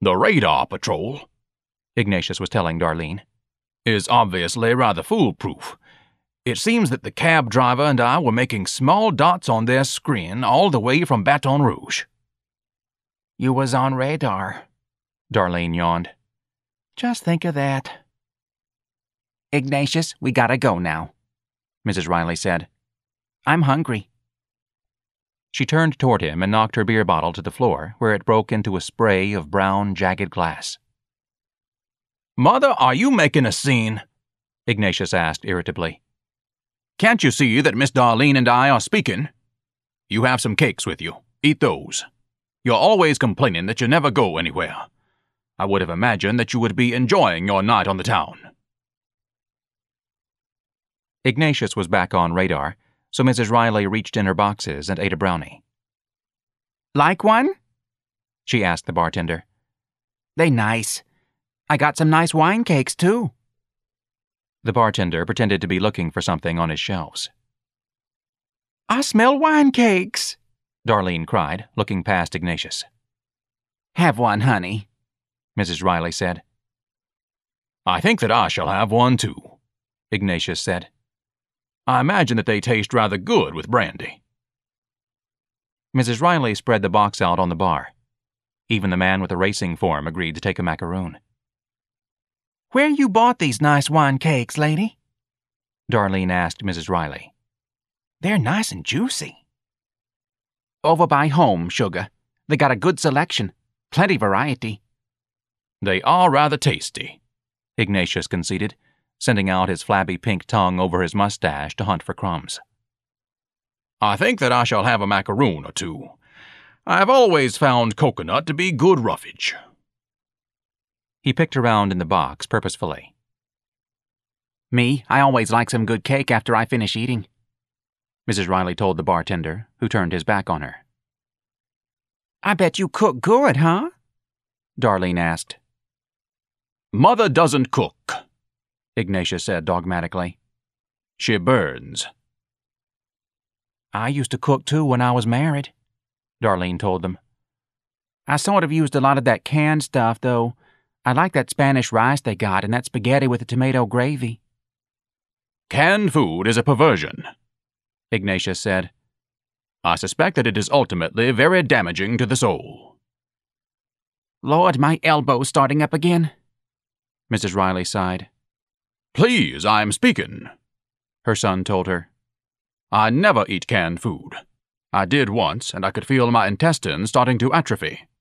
The radar patrol," Ignatius was telling Darlene, "is obviously rather foolproof. It seems that the cab driver and I were making small dots on their screen all the way from Baton Rouge." "You was on radar," Darlene yawned. "Just think of that." "Ignatius, we gotta go now," Mrs. Riley said. "I'm hungry." She turned toward him and knocked her beer bottle to the floor, where it broke into a spray of brown, jagged glass. "Mother, are you making a scene?" Ignatius asked irritably. "Can't you see that Miss Darlene and I are speaking? You have some cakes with you. Eat those. You're always complaining that you never go anywhere. I would have imagined that you would be enjoying your night on the town." Ignatius was back on radar, so Mrs. Riley reached in her boxes and ate a brownie. "Like one?" she asked the bartender. "They nice. I got some nice wine cakes, too." The bartender pretended to be looking for something on his shelves. "I smell wine cakes," Darlene cried, looking past Ignatius. "Have one, honey," Mrs. Riley said. "I think that I shall have one, too," Ignatius said. "I imagine that they taste rather good with brandy." Mrs. Riley spread the box out on the bar. Even the man with the racing form agreed to take a macaroon. "Where you bought these nice wine cakes, lady?" Darlene asked Mrs. Riley. "They're nice and juicy." "Over by home, sugar. They got a good selection. Plenty variety." "They are rather tasty," Ignatius conceded, sending out his flabby pink tongue over his mustache to hunt for crumbs. "I think that I shall have a macaroon or two. I have always found coconut to be good roughage." He picked around in the box purposefully. "Me, I always like some good cake after I finish eating," Mrs. Riley told the bartender, who turned his back on her. "I bet you cook good, huh?" Darlene asked. "Mother doesn't cook," Ignatius said dogmatically. "She burns." "I used to cook too when I was married," Darlene told them. "I sort of used a lot of that canned stuff, though. I like that Spanish rice they got and that spaghetti with the tomato gravy." "Canned food is a perversion," Ignatius said. "I suspect that it is ultimately very damaging to the soul." "Lord, my elbow's starting up again," Mrs. Riley sighed. "Please, I'm speaking," her son told her. "I never eat canned food. I did once, and I could feel my intestines starting to atrophy."